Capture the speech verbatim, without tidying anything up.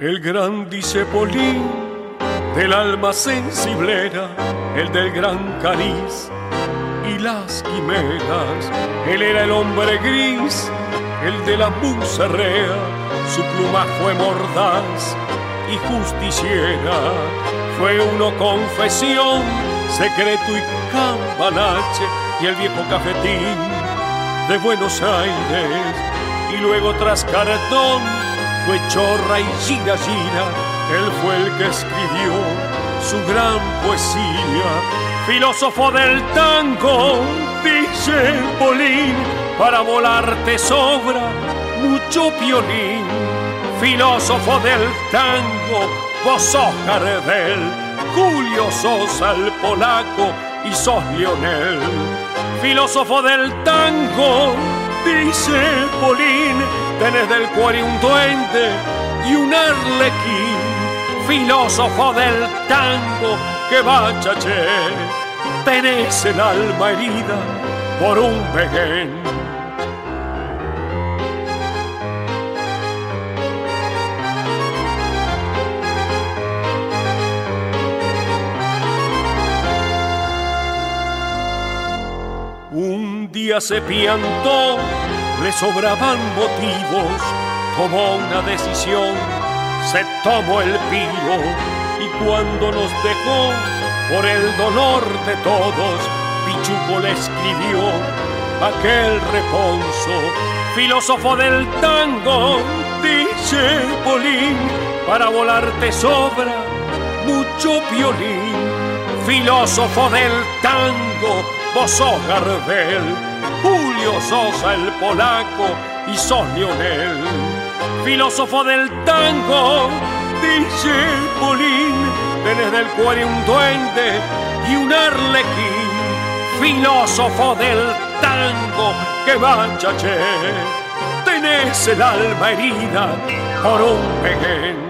El gran discepolín del alma sensiblera, el del gran cariz y las quimeras. Él era el hombre gris, el de la muserrea, su pluma fue mordaz y justiciera. Fue uno confesión, secreto y cambalache, y el viejo cafetín de Buenos Aires. Y luego tras cartón fue chorra y gira gira, él fue el que escribió su gran poesía. Filósofo del tango, dice Polín, para volar te sobra mucho violín. Filósofo del tango, vos sos Gardel, Julio Sosa el polaco y sos Lionel. Filósofo del tango, dice Polín, tenés del cuore un duende y un arlequín. Filósofo del tango, que bachaché, tenés el alma herida por un veguén. Un día se piantó, le sobraban motivos, tomó una decisión, se tomó el piro, y cuando nos dejó, por el dolor de todos, Pichuco le escribió aquel reponso. Filósofo del tango, dice Polín, para volar te sobra mucho violín. Filósofo del tango, vos sos Gardel, Julio Sosa el polaco y sos Lionel. Filósofo del tango, dice Polín, tenés del cuore un duende y un arlequín. Filósofo del tango, que bachaché, tenés el alma herida por un veguén.